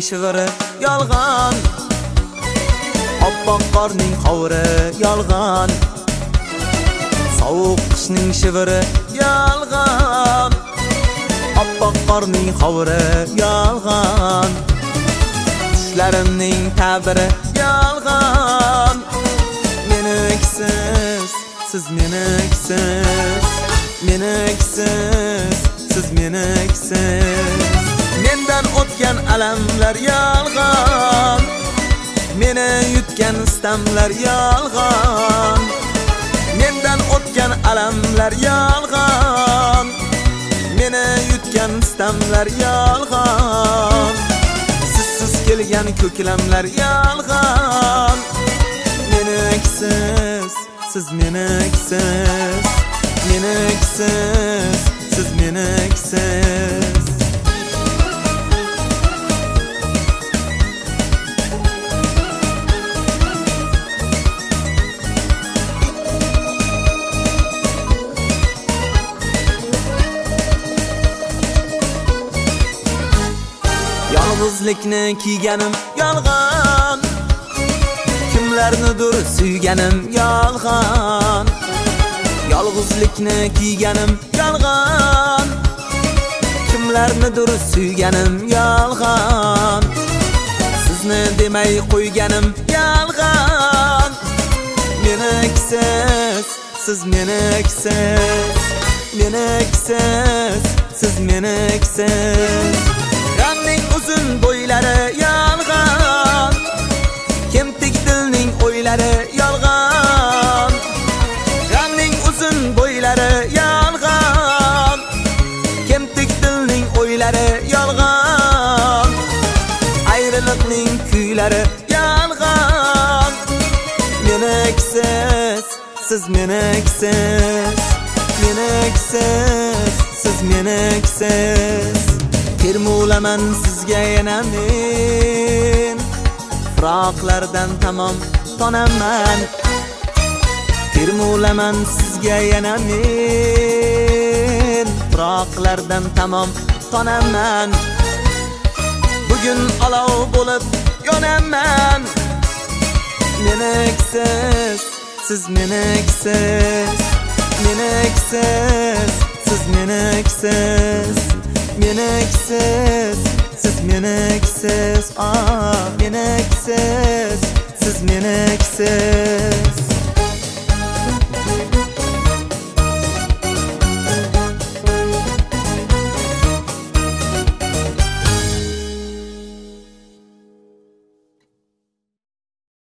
shiviri yolg'on, oppoq qorning qovuri yolg'on, sovuq qishning shiviri yolg'on, oppoq qorning qovuri yolg'on, tushlarimning ta'biri yolg'on. Meniksiz, siz meniksiz, meniksiz, siz meniksiz. Mendan o'tgan alamlar yolg'on, meni yutgan istamlar yolg'on. Mendan o'tgan alamlar yolg'on, meni yutgan istamlar yolg'on. Sizsiz kelgan ko'klamlar yolg'on. Meniksiz, siz meniksiz, meniksiz, siz meniksiz. Yolg'izlikni kiyganim yolg'on, kimlarnidir suyganim yolg'on. Yolg'izlikni kiyganim yolg'on, kimlarnidir suyganim yolg'on. Sizni demay qo'yganim yolg'on. Meniksiz, siz meniksiz, meniksiz, siz meniksiz. G'amning uzun bo'ylari yolg'on, kemtik dilning o'ylari yolg'on. G'amning uzun bo'ylari yolg'on, kemtik dilning o'ylari yolg'on. Ayriliqning kuylari yolg'on. Meniksiz, siz meniksiz, meniksiz, siz meniksiz. Termulaman sizga yana men, firoqlardan tamom tonaman. Termulaman sizga yana men, firoqlardan tamom tonaman. Bugun olov bo'lib yonaman. Meniksiz, siz meniksiz, meniksiz, siz meniksiz. Meniksiz, siz meniksiz, meniksiz, siz meniksiz.